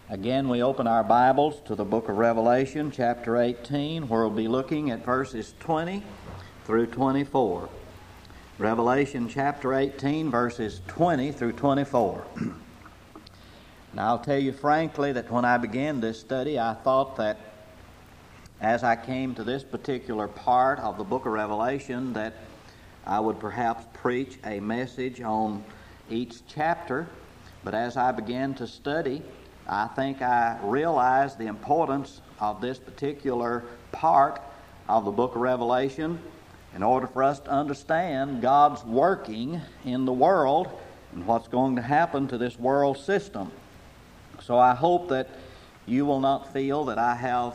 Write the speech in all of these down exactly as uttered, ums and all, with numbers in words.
Again, we open our Bibles to the book of Revelation, chapter eighteen, where we'll be looking at verses twenty through twenty-four. Revelation chapter eighteen, verses twenty through twenty-four. Now, I'll tell you frankly that when I began this study, I thought that as I came to this particular part of the book of Revelation, that I would perhaps preach a message on each chapter. But as I began to study, I think I realized the importance of this particular part of the book of Revelation in order for us to understand God's working in the world and what's going to happen to this world system. So I hope that you will not feel that I have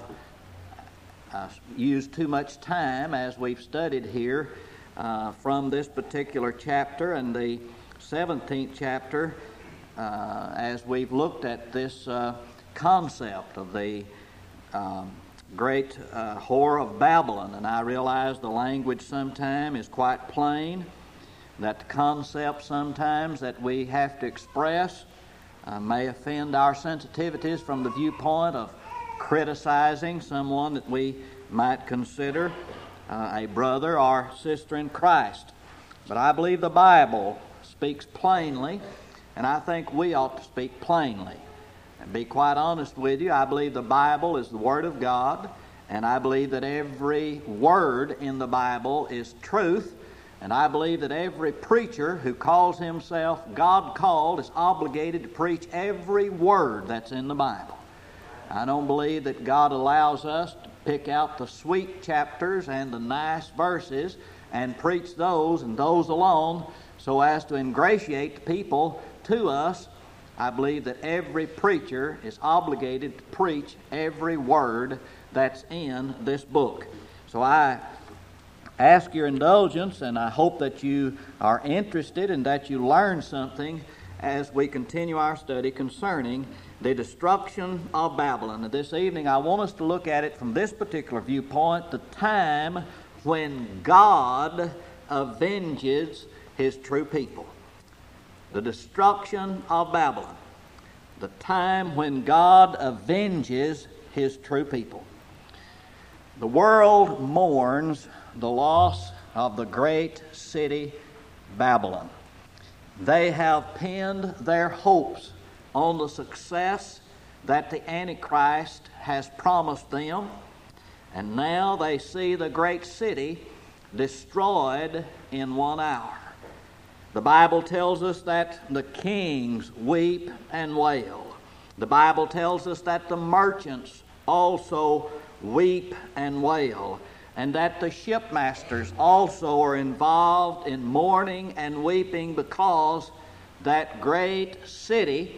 uh, used too much time as we've studied here uh, from this particular chapter and the seventeenth chapter. Uh, as we've looked at this uh, concept of the um, great uh, whore of Babylon, and I realize the language sometimes is quite plain, that the concept sometimes that we have to express uh, may offend our sensitivities from the viewpoint of criticizing someone that we might consider uh, a brother or sister in Christ. But I believe the Bible speaks plainly, and I think we ought to speak plainly. And be quite honest with you, I believe the Bible is the Word of God, and I believe that every word in the Bible is truth, and I believe that every preacher who calls himself God-called is obligated to preach every word that's in the Bible. I don't believe that God allows us to pick out the sweet chapters and the nice verses and preach those and those alone so as to ingratiate the people to us. I believe that every preacher is obligated to preach every word that's in this book. So I ask your indulgence, and I hope that you are interested and that you learn something as we continue our study concerning the destruction of Babylon. And this evening I want us to look at it from this particular viewpoint, the time when God avenges His true people. The destruction of Babylon. The time when God avenges His true people. The world mourns the loss of the great city Babylon. They have pinned their hopes on the success that the Antichrist has promised them, and now they see the great city destroyed in one hour. The Bible tells us that the kings weep and wail. The Bible tells us that the merchants also weep and wail, and that the shipmasters also are involved in mourning and weeping because that great city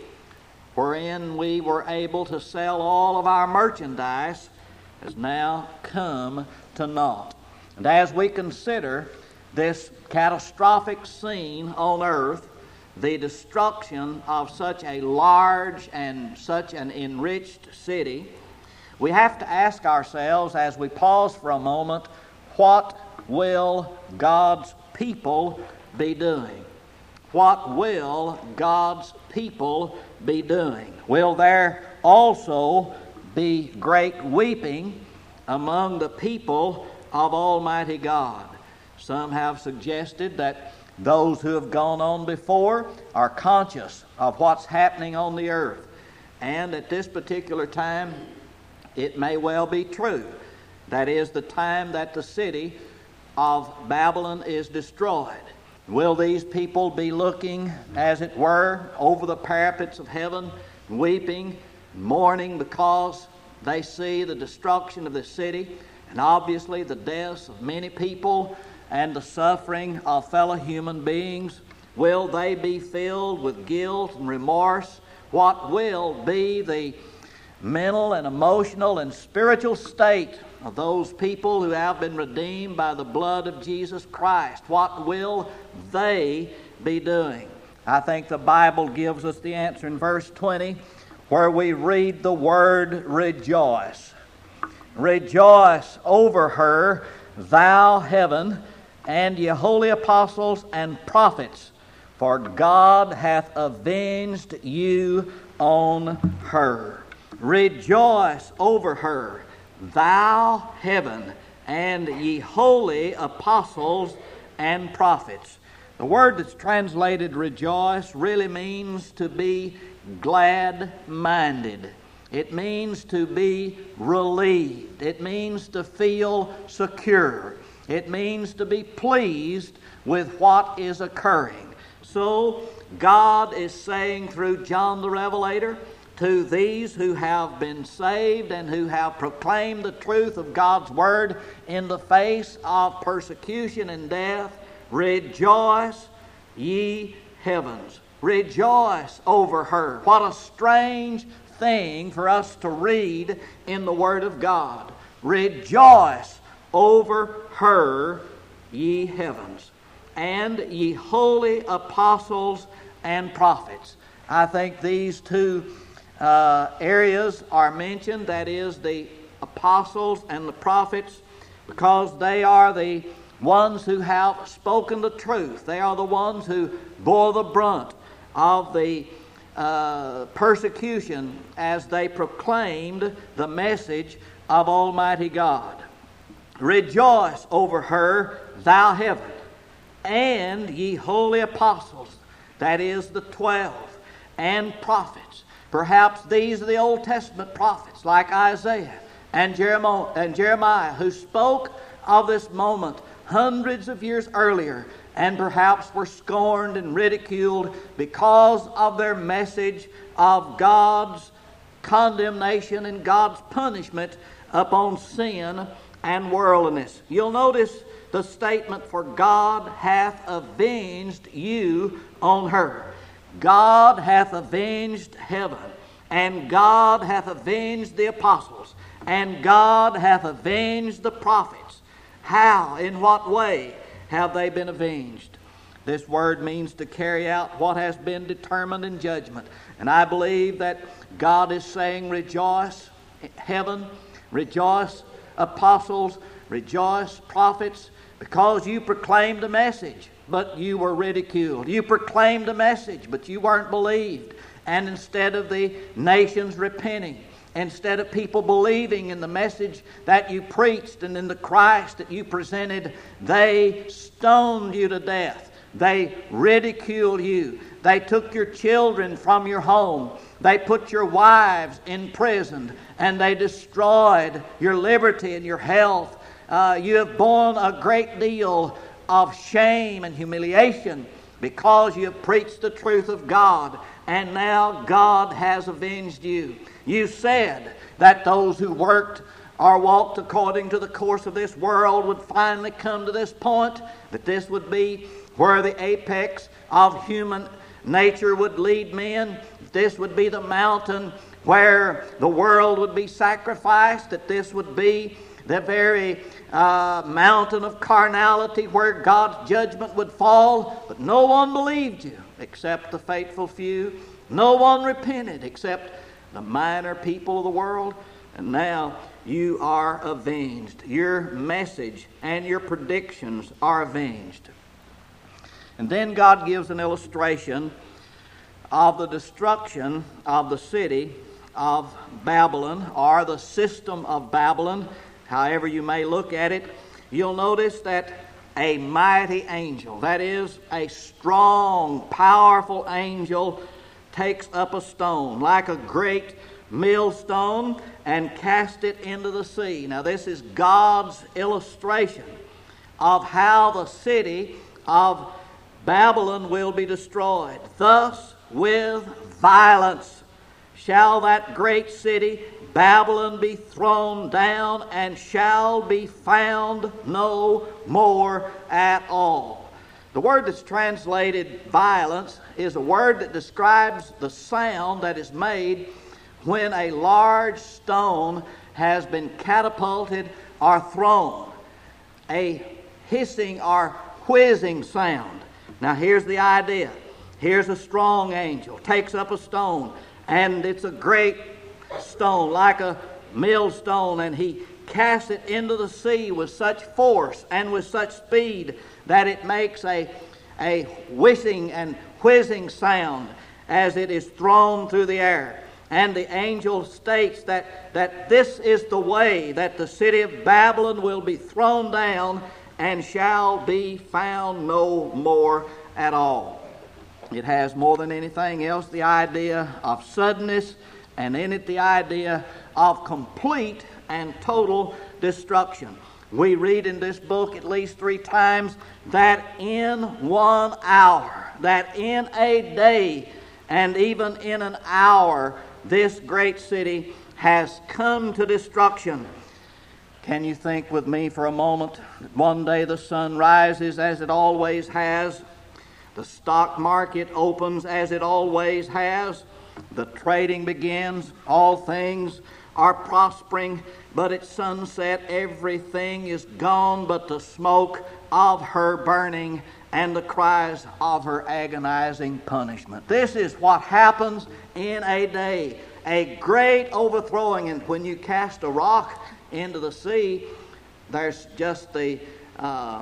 wherein we were able to sell all of our merchandise has now come to naught. And as we consider this catastrophic scene on earth, the destruction of such a large and such an enriched city, we have to ask ourselves as we pause for a moment, what will God's people be doing? What will God's people be doing? Will there also be great weeping among the people of Almighty God? Some have suggested that those who have gone on before are conscious of what's happening on the earth. And at this particular time, it may well be true. That is the time that the city of Babylon is destroyed. Will these people be looking, as it were, over the parapets of heaven, weeping, mourning because they see the destruction of the city and obviously the deaths of many people and the suffering of fellow human beings? Will they be filled with guilt and remorse? What will be the mental and emotional and spiritual state of those people who have been redeemed by the blood of Jesus Christ? What will they be doing? I think the Bible gives us the answer in verse twenty, where we read the word rejoice. Rejoice over her, thou heaven, and ye holy apostles and prophets, for God hath avenged you on her. Rejoice over her, thou heaven, and ye holy apostles and prophets. The word that's translated rejoice really means to be glad-minded. It means to be relieved. It means to feel secure. It means to be pleased with what is occurring. So God is saying through John the Revelator to these who have been saved and who have proclaimed the truth of God's Word in the face of persecution and death, rejoice, ye heavens. Rejoice over her. What a strange thing for us to read in the Word of God. Rejoice over her, ye heavens, and ye holy apostles and prophets. I think these two uh, areas are mentioned, that is, the apostles and the prophets, because they are the ones who have spoken the truth. They are the ones who bore the brunt of the uh, persecution as they proclaimed the message of Almighty God. Rejoice over her, thou heaven, and ye holy apostles, that is the twelve, and prophets. Perhaps these are the Old Testament prophets like Isaiah and Jeremiah, and Jeremiah who spoke of this moment hundreds of years earlier, and perhaps were scorned and ridiculed because of their message of God's condemnation and God's punishment upon sin and worldliness. You'll notice the statement, for God hath avenged you on her. God hath avenged heaven, and God hath avenged the apostles, and God hath avenged the prophets. How, in what way have they been avenged? This word means to carry out what has been determined in judgment. And I believe that God is saying, rejoice, heaven, rejoice, apostles, rejoice, prophets, because you proclaimed a message, but you were ridiculed. You proclaimed a message, but you weren't believed. And instead of the nations repenting, instead of people believing in the message that you preached and in the Christ that you presented, they stoned you to death. They ridiculed you. They took your children from your home. They put your wives in prison, and they destroyed your liberty and your health. Uh, you have borne a great deal of shame and humiliation because you have preached the truth of God, and now God has avenged you. You said that those who worked or walked according to the course of this world would finally come to this point, that this would be where the apex of human nature would lead men. This would be the mountain where the world would be sacrificed, that this would be the very uh, mountain of carnality where God's judgment would fall. But no one believed you except the faithful few. No one repented except the minor people of the world. And now you are avenged. Your message and your predictions are avenged. And then God gives an illustration of the destruction of the city of Babylon, or the system of Babylon, however you may look at it. You'll notice that a mighty angel, that is, a strong, powerful angel, takes up a stone like a great millstone and cast it into the sea. Now this is God's illustration of how the city of Babylon will be destroyed. Thus with violence shall that great city Babylon be thrown down, and shall be found no more at all. The word that's translated violence is a word that describes the sound that is made when a large stone has been catapulted or thrown. A hissing or whizzing sound. Now here's the idea. Here's a strong angel, takes up a stone, and it's a great stone, like a millstone, and he casts it into the sea with such force and with such speed that it makes a, a whizzing and whizzing sound as it is thrown through the air. And the angel states that, that this is the way, that the city of Babylon will be thrown down and shall be found no more at all. It has more than anything else the idea of suddenness, and in it the idea of complete and total destruction. We read in this book at least three times that in one hour, that in a day, and even in an hour, this great city has come to destruction. Can you think with me for a moment that one day the sun rises as it always has, the stock market opens as it always has, the trading begins, all things are prospering, but at sunset everything is gone but the smoke of her burning and the cries of her agonizing punishment. This is what happens in a day, a great overthrowing. And when you cast a rock into the sea, there's just the uh,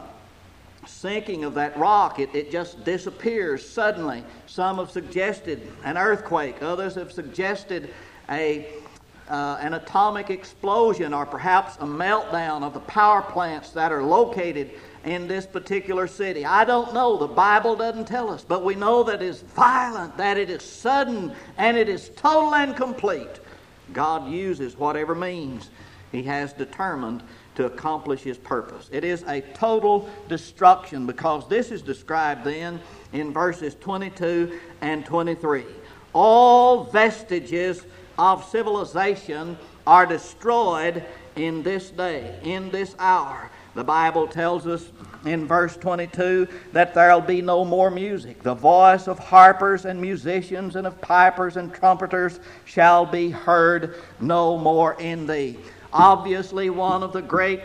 sinking of that rock. It, it just disappears suddenly. Some have suggested an earthquake. Others have suggested a uh, an atomic explosion, or perhaps a meltdown of the power plants that are located in this particular city. I don't know. The Bible doesn't tell us. But we know that it is violent, that it is sudden, and it is total and complete. God uses whatever means He has determined to accomplish His purpose. It is a total destruction, because this is described then in verses twenty-two and twenty-three. All vestiges of civilization are destroyed in this day, in this hour. The Bible tells us in verse twenty-two that there'll be no more music. The voice of harpers and musicians and of pipers and trumpeters shall be heard no more in thee. Obviously, one of the great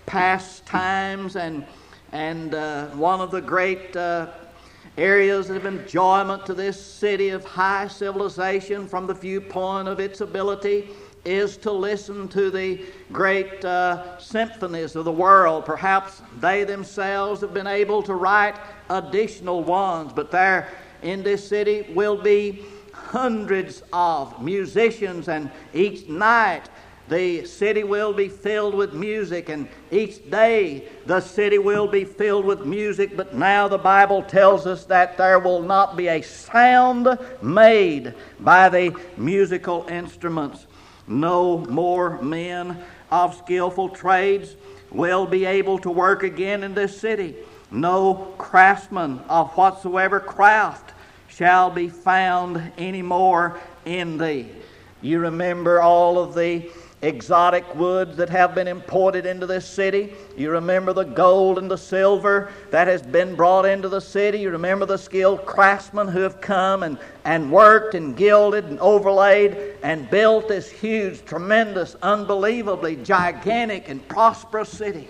pastimes and and uh, one of the great uh, areas of enjoyment to this city of high civilization from the viewpoint of its ability is to listen to the great uh, symphonies of the world. Perhaps they themselves have been able to write additional ones, but there in this city will be hundreds of musicians, and each night the city will be filled with music, and each day the city will be filled with music. But now the Bible tells us that there will not be a sound made by the musical instruments. No more men of skillful trades will be able to work again in this city. No craftsman of whatsoever craft shall be found any more in thee. You remember all of the exotic woods that have been imported into this city. You remember the gold and the silver that has been brought into the city. You remember the skilled craftsmen who have come and, and worked and gilded and overlaid and built this huge, tremendous, unbelievably gigantic and prosperous city.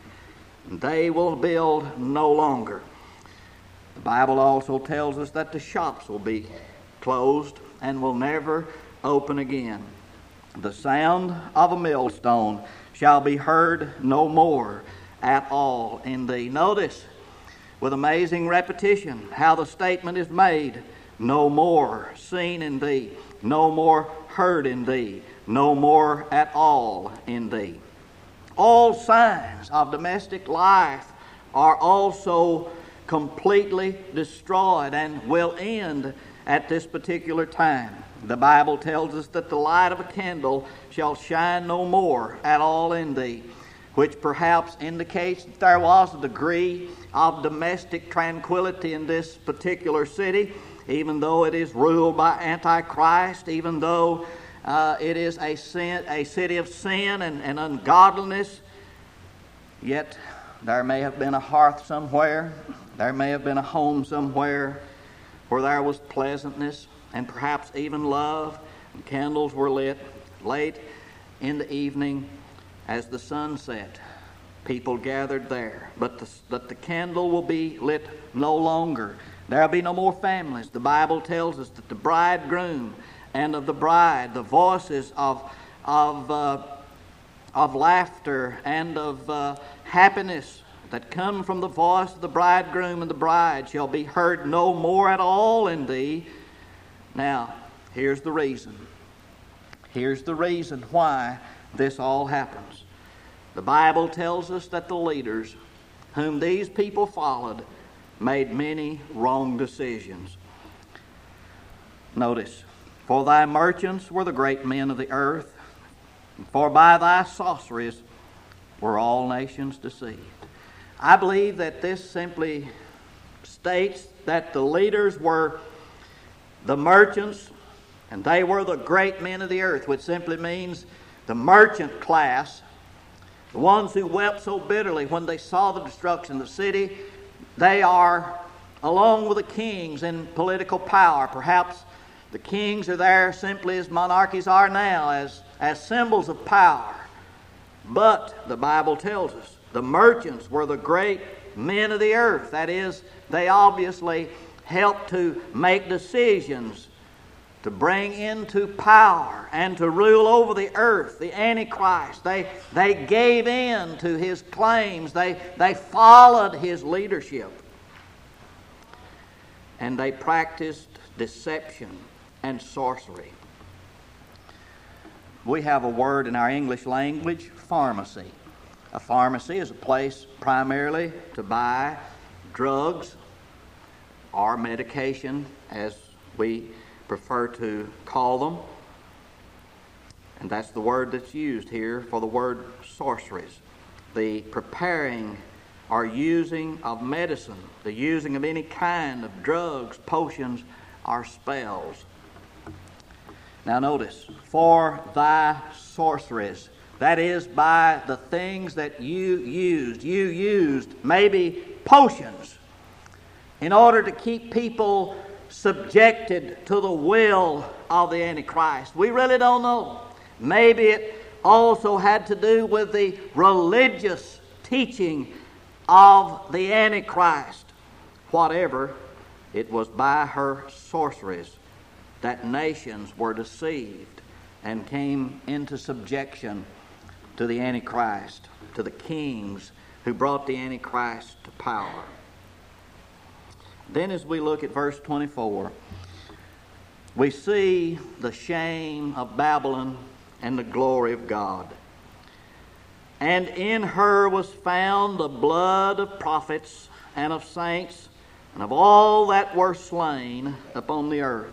They will build no longer. The Bible also tells us that the shops will be closed and will never open again. The sound of a millstone shall be heard no more at all in thee. Notice with amazing repetition how the statement is made. No more seen in thee, no more heard in thee, no more at all in thee. All signs of domestic life are also completely destroyed and will end at this particular time. The Bible tells us that the light of a candle shall shine no more at all in thee, which perhaps indicates that there was a degree of domestic tranquility in this particular city, even though it is ruled by Antichrist, even though uh, it is a sin, a city of sin and, and ungodliness. Yet there may have been a hearth somewhere, there may have been a home somewhere where there was pleasantness and perhaps even love, and candles were lit late in the evening as the sun set. People gathered there, but the, but the candle will be lit no longer. There will be no more families. The Bible tells us that the bridegroom and of the bride, the voices of of uh, of laughter and of uh, happiness that come from the voice of the bridegroom and the bride shall be heard no more at all in thee. Now, here's the reason. Here's the reason why this all happens. The Bible tells us that the leaders whom these people followed made many wrong decisions. Notice, for thy merchants were the great men of the earth, for by thy sorceries were all nations deceived. I believe that this simply states that the leaders were the merchants, and they were the great men of the earth, which simply means the merchant class, the ones who wept so bitterly when they saw the destruction of the city. They are, along with the kings in political power. Perhaps the kings are there simply as monarchies are now, as, as symbols of power. But the Bible tells us the merchants were the great men of the earth. That is, they obviously helped to make decisions to bring into power and to rule over the earth, the Antichrist. They, they gave in to his claims. They, they followed his leadership. And they practiced deception and sorcery. We have a word in our English language, pharmacy. A pharmacy is a place primarily to buy drugs or medication, as we prefer to call them. And that's the word that's used here for the word sorceries. The preparing or using of medicine, the using of any kind of drugs, potions, or spells. Now notice, for thy sorceries, that is by the things that you used. You used maybe potions in order to keep people subjected to the will of the Antichrist. We really don't know. Maybe it also had to do with the religious teaching of the Antichrist. Whatever, it was by her sorceries that nations were deceived and came into subjection to the Antichrist, to the kings who brought the Antichrist to power. Then as we look at verse twenty-four, we see the shame of Babylon and the glory of God. And in her was found the blood of prophets and of saints and of all that were slain upon the earth.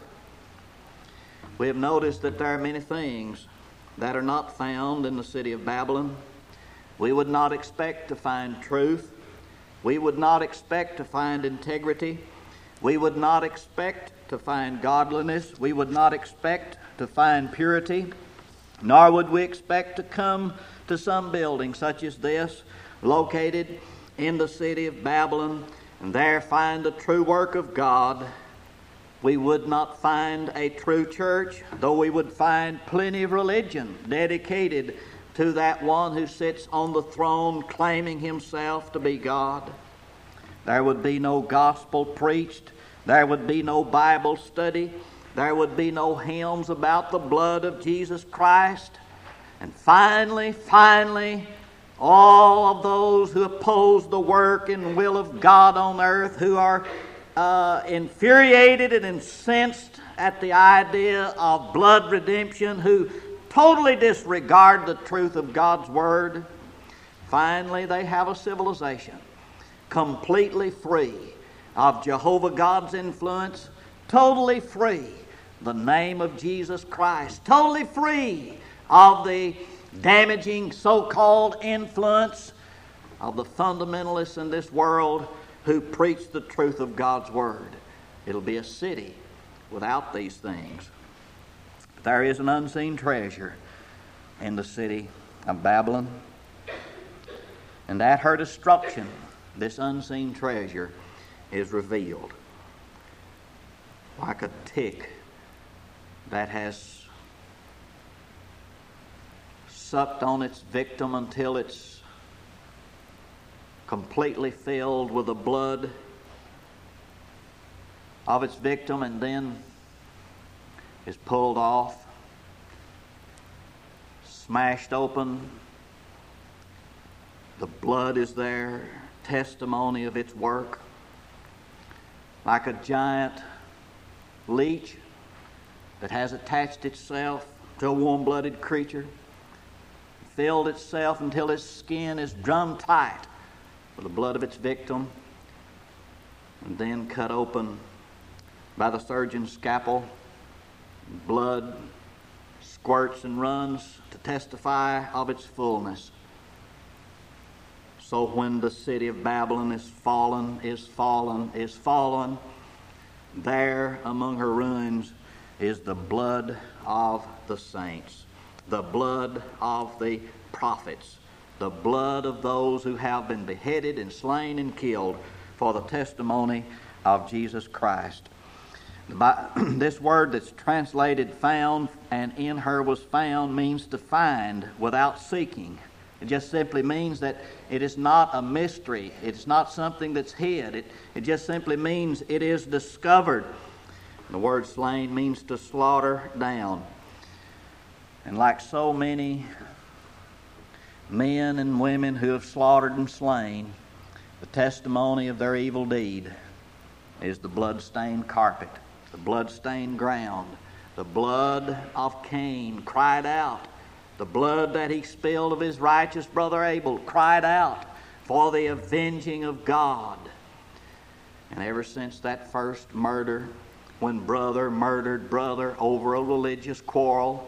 We have noticed that there are many things that are not found in the city of Babylon. We would not expect to find truth. We would not expect to find integrity. We would not expect to find godliness. We would not expect to find purity. Nor would we expect to come to some building such as this, located in the city of Babylon, and there find the true work of God. We would not find a true church, though we would find plenty of religion dedicated to that one who sits on the throne claiming himself to be God. There would be no gospel preached. There would be no Bible study. There would be no hymns about the blood of Jesus Christ. And finally, finally, all of those who oppose the work and will of God on earth, who are uh, infuriated and incensed at the idea of blood redemption, who totally disregard the truth of God's Word, finally they have a civilization completely free of Jehovah God's influence, totally free the name of Jesus Christ, totally free of the damaging so-called influence of the fundamentalists in this world who preach the truth of God's Word. It'll be a city without these things. There is an unseen treasure in the city of Babylon, and at her destruction, this unseen treasure is revealed like a tick that has sucked on its victim until it's completely filled with the blood of its victim, and then is pulled off, smashed open. The blood is there, testimony of its work. Like a giant leech that has attached itself to a warm-blooded creature, filled itself until its skin is drum tight with the blood of its victim, and then cut open by the surgeon's scalpel. Blood squirts and runs to testify of its fullness. So when the city of Babylon is fallen, is fallen, is fallen, there among her ruins is the blood of the saints, the blood of the prophets, the blood of those who have been beheaded and slain and killed for the testimony of Jesus Christ. This word that's translated found and in her was found means to find without seeking. It just simply means that it is not a mystery. It's not something that's hid. It, it just simply means it is discovered. The word slain means to slaughter down. And like so many men and women who have slaughtered and slain, the testimony of their evil deed is the blood-stained carpet, the blood-stained ground. The blood of Cain cried out. The blood that he spilled of his righteous brother Abel cried out for the avenging of God. And ever since that first murder, when brother murdered brother over a religious quarrel,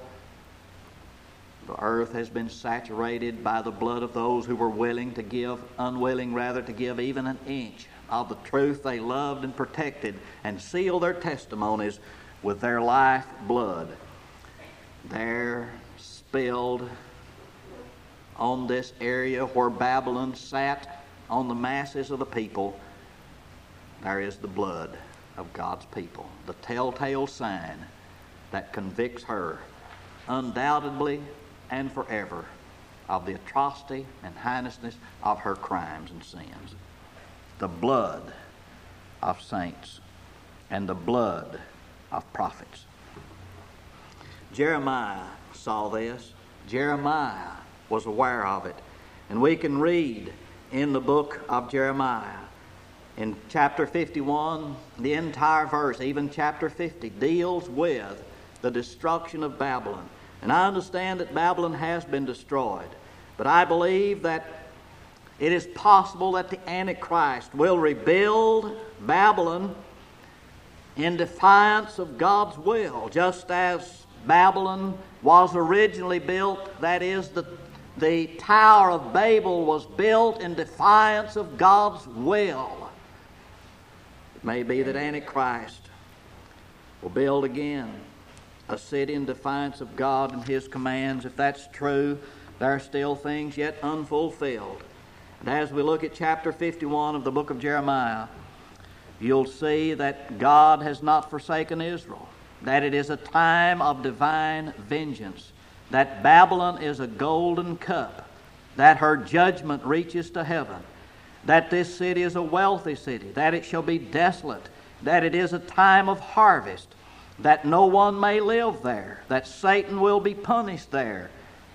the earth has been saturated by the blood of those who were willing to give, unwilling rather, to give even an inch of the truth they loved and protected, and seal their testimonies with their life blood. There, spilled on this area where Babylon sat on the masses of the people, there is the blood of God's people, the telltale sign that convicts her undoubtedly and forever of the atrocity and heinousness of her crimes and sins. The blood of saints and the blood of prophets. Jeremiah saw this. Jeremiah was aware of it. And we can read in the book of Jeremiah, in chapter fifty-one, the entire verse, even chapter fifty, deals with the destruction of Babylon. And I understand that Babylon has been destroyed, but I believe that it is possible that the Antichrist will rebuild Babylon in defiance of God's will, just as Babylon was originally built, that is, the, the Tower of Babel was built in defiance of God's will. It may be that Antichrist will build again a city in defiance of God and His commands. If that's true, there are still things yet unfulfilled. And as we look at chapter fifty-one of the book of Jeremiah, you'll see that God has not forsaken Israel, that it is a time of divine vengeance, that Babylon is a golden cup, that her judgment reaches to heaven, that this city is a wealthy city, that it shall be desolate, that it is a time of harvest, that no one may live there, that Satan will be punished there,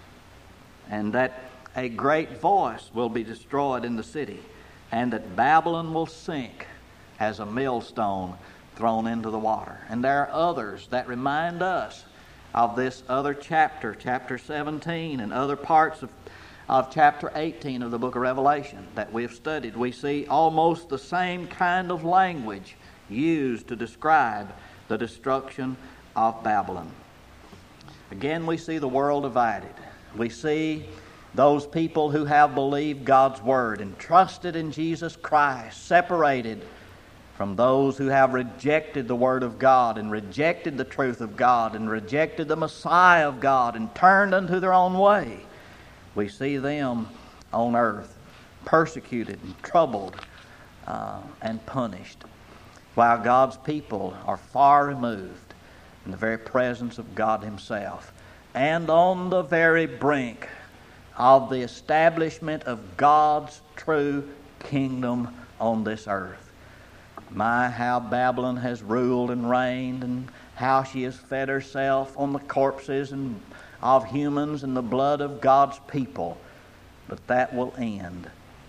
and that a great voice will be destroyed in the city, and that Babylon will sink as a millstone thrown into the water. And there are others that remind us of this other chapter, chapter seventeen, and other parts of, of chapter eighteen of the book of Revelation that we have studied. We see almost the same kind of language used to describe the destruction of Babylon. Again, we see the world divided. We see those people who have believed God's word and trusted in Jesus Christ separated from those who have rejected the word of God and rejected the truth of God and rejected the Messiah of God and turned unto their own way. We see them on earth persecuted and troubled uh, and punished, while God's people are far removed in the very presence of God Himself and on the very brink of the establishment of God's true kingdom on this earth. My, how Babylon has ruled and reigned, and how she has fed herself on the corpses and of humans and the blood of God's people. But that will end.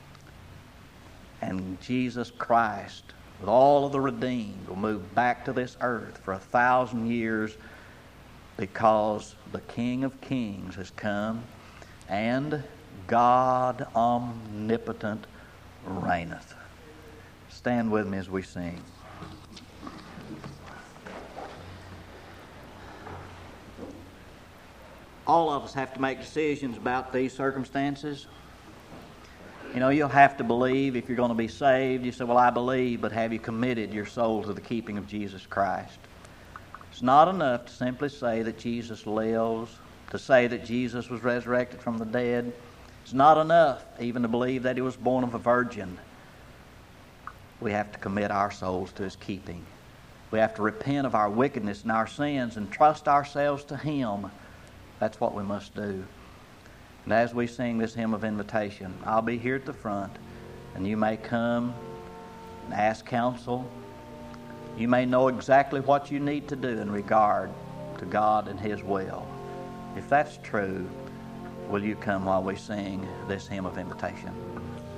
And Jesus Christ, with all of the redeemed, will move back to this earth for a thousand years because the King of Kings has come, and God omnipotent reigneth. Stand with me as we sing. All of us have to make decisions about these circumstances. You know, you'll have to believe if you're going to be saved. You say, well, I believe, but have you committed your soul to the keeping of Jesus Christ? It's not enough to simply say that Jesus lives, to say that Jesus was resurrected from the dead. It's not enough even to believe that he was born of a virgin. We have to commit our souls to his keeping. We have to repent of our wickedness and our sins and trust ourselves to him. That's what we must do. And as we sing this hymn of invitation, I'll be here at the front, and you may come and ask counsel. You may know exactly what you need to do in regard to God and his will. If that's true, will you come while we sing this hymn of invitation?